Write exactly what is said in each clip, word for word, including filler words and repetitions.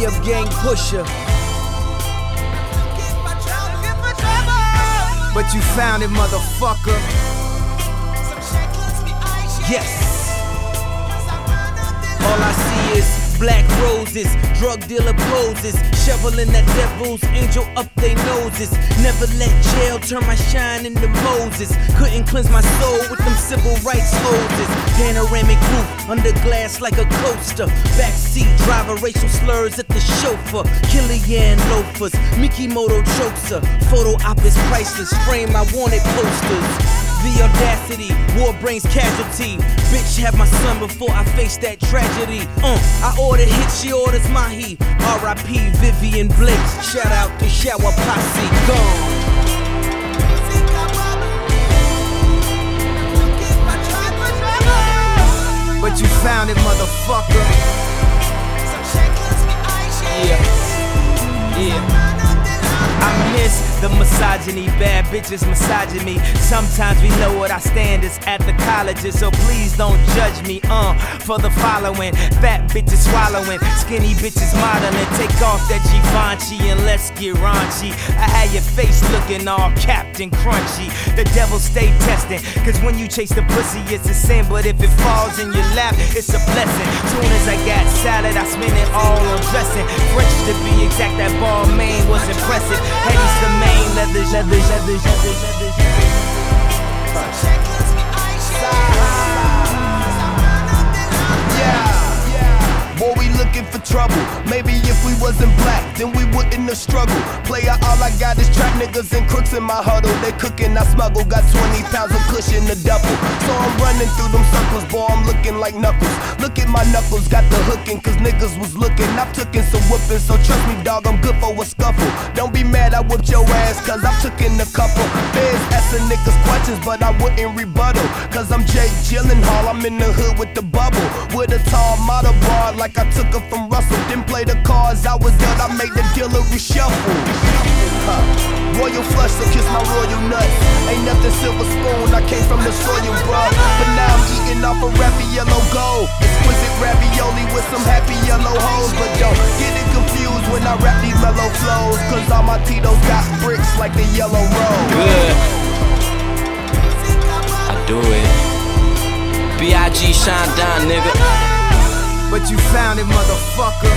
B F gang pusher. But you found it, motherfucker. Yes. All I see is black roses, drug dealer poses, shoveling that devil's angel up they noses. Never let jail turn my shine into Moses. Couldn't cleanse my soul with them civil rights hoses. Panoramic roof, under glass like a coaster. Backseat driver, racial slurs at the chauffeur. Killian loafers, Mikimoto chokes her. Photo op is priceless, frame I wanted posters. The audacity, war brings casualty. Bitch, have my son before I face that tragedy. Uh, I ordered hit, she orders mahi. R I P Vivian Blake. Shout out to Shower Posse. Gone. But you found it, motherfucker. Yeah. Yeah. I miss the misogyny, bad bitches massaging me. Sometimes we know what our standards at the colleges, so please don't judge me, uh, for the following. Fat bitches swallowing, skinny bitches modeling. Take off that Givenchy and let's get raunchy. I had your face looking all Captain Crunchy. The devil stay testing, cause when you chase the pussy it's a sin, but if it falls in your lap, it's a blessing. Soon as I got salad, I spent it all on dressing. French to be exact, that ball main was impressive. Eddie's the main leather, leather, leather, leather, leather, yeah. Boy, we looking for trouble. Maybe if we wasn't black, then we wouldn't have struggled. Player, all I got is trap niggas and crooks in my huddle. They cooking, I smuggle. Got twenty pounds of cushion to double. So I'm running through them circles, boy, I'm looking like Knuckles. Look at my knuckles, got the hooking, cause niggas was looking. I've taken some whooping, so trust me, dog, I'm good for a scuffle. Don't be mad, I whooped your ass, cause I've taken a couple. Feds asking niggas questions, but I wouldn't rebuttal. Cause I'm Jake Gyllenhaal, I'm in the hood with the bubble. With a tall model bar, like I took her from Russell. Didn't play the cards, I was dealt, I made the dealer reshuffle. Huh. Royal flush, so kiss my royal nuts. Ain't nothing silver spoon, I came from the soil, bruh. But now I'm eating off a rappy yellow gold. Exquisite ravioli with some happy yellow hoes. But don't get it confused when I rap these mellow flows, cause all my Tito's got bricks like the yellow road. Good. I do it. B I G shine down, nigga. But you found it, motherfucker.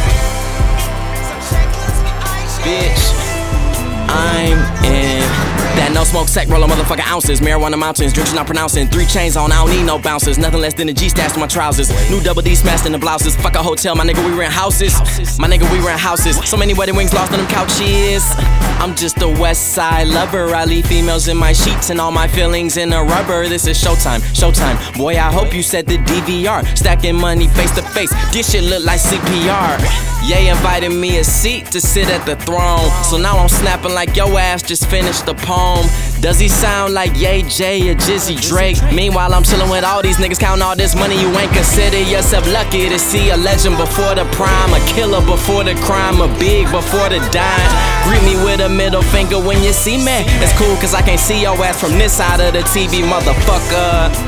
Bitch, I'm in that no smoke sack, roll a motherfucking ounces. Marijuana mountains, drinks not pronouncing. Three chains on, I don't need no bouncers. Nothing less than a G stashed to my trousers. New double D smashed in the blouses. Fuck a hotel, my nigga, we rent houses. My nigga, we rent houses. So many wedding rings lost on them couches. I'm just a west side lover. I leave females in my sheets and all my feelings in a rubber. This is showtime, showtime. Boy, I hope you set the D V R. Stacking money face to face. This shit look like C P R. Ye invited me a seat to sit at the throne. So now I'm snapping like yo ass just finished the poem. Does he sound like Ye J or Jizzy Drake? Meanwhile I'm chillin' with all these niggas counting all this money. You ain't consider yourself lucky to see a legend before the prime. A killer before the crime, a big before the dime. Greet me with a middle finger when you see me. It's cool cause I can't see your ass from this side of the T V, motherfucker.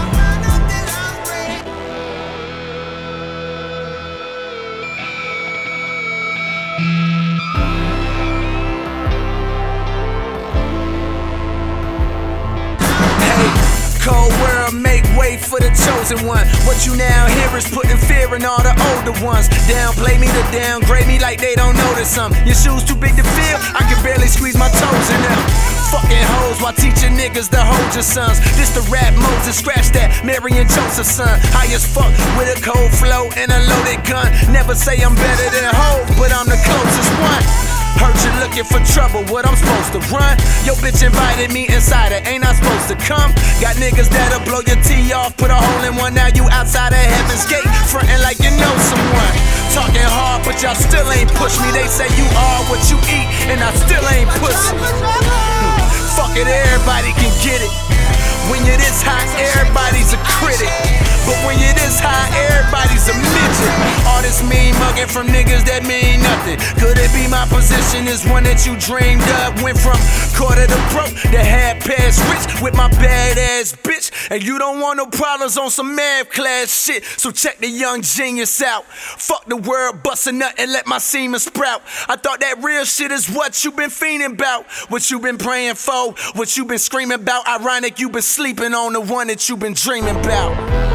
Cold world, make way for the chosen one. What you now hear is putting fear in all the older ones. Downplay me to downgrade me like they don't notice something. Your shoes too big to fill, I can barely squeeze my toes in them. Fucking hoes while teaching niggas to hold your sons. This the rap Moses, scratch that, Mary and Joseph's son. High as fuck with a cold flow and a loaded gun. Never say I'm better than Hov, but I'm the closest one. Heard you looking for trouble, what I'm supposed to run? Yo bitch invited me inside her, ain't I supposed to come? Got niggas that'll blow your tee off, put a hole in one, now you outside of heaven's gate, frontin' like you know someone. Talking hard, but y'all still ain't push me. They say you are what you eat, and I still ain't pussy. Fuck it, everybody can get it. When you're this high, everybody's a critic. But when you're this high, everybody's a midget. All this mean mugging from niggas that mean nothing. Could it be my position is one that you dreamed of? Went from quarter to broke to half past rich with my badass bitch. And you don't want no problems on some math class shit. So check the young genius out. Fuck the world, bust a nut and let my semen sprout. I thought that real shit is what you been fiending about, what you been praying for, what you been screaming about. Ironic you been sleeping on the one that you been dreaming about.